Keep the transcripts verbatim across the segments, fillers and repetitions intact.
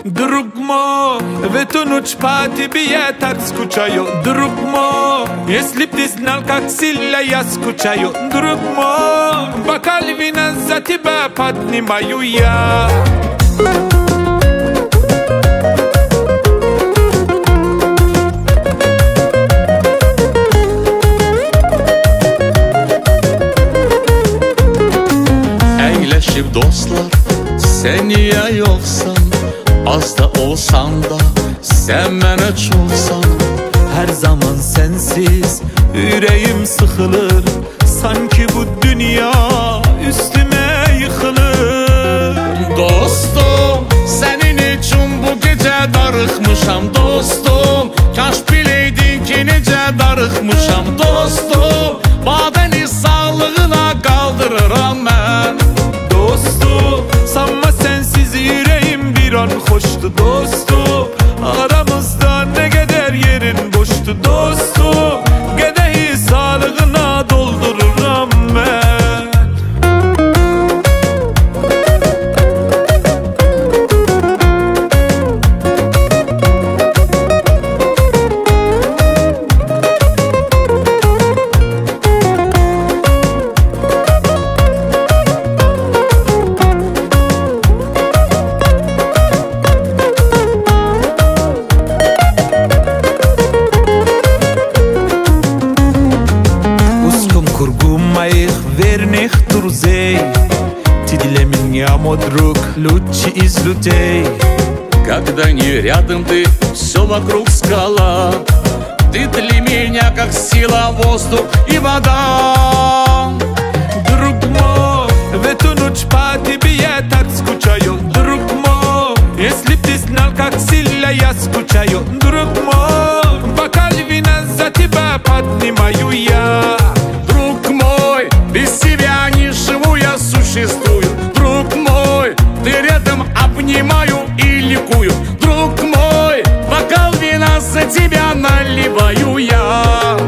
Drugmo, vetunuć pati bije tak skučaju. Drugmo, если б ты знал, как сильно я скучаю. Drugmo, бокал вина за тебя поднимаю я. Eyleşip dostlar, sen ya yoksan, az da olsan da sen bana çoksan. Her zaman sensiz yüreğim sıkılır, sanki bu dünya üstüme yıkılır. Dostum, senin için bu gece darıkmışam dostum. Kaş bileydin ki nece darıkmışam dostum. Badeni sağlığına kaldırıram ben. Dostum, sanma sensiz yüreğim bir an hoştu dostum. Aramızda ne kadar yerin boştu dostum. Gedehi sağlığına doldururam ben. Моих верных друзей, ты для меня, мой друг, лучший из людей. Когда не рядом ты, все вокруг скала. Ты для меня как сила, воздух и вода. Друг мой, в эту ночь по тебе я так скучаю. Друг мой, если б ты знал, как сильно я скучаю. Друг мой, бокал вина за тебя поднимаю я. Без тебя не живу, я существую. Друг мой, ты рядом, обнимаю и ликую. Друг мой, бокал вина за тебя наливаю я.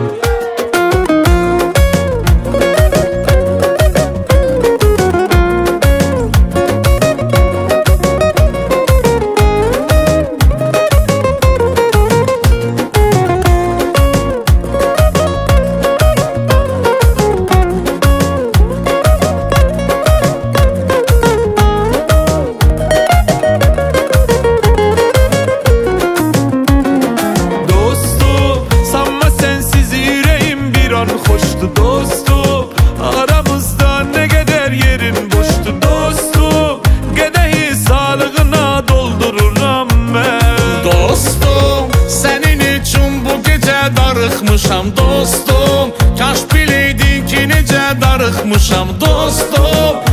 Hoştu dostum, aramızda ne kadar yerin boştu dostum. Gedehi sağlığına doldururam ben. Dostum, senin için bu gece darıkmışam dostum. Kaş bileydin ki nece darıkmışam dostum.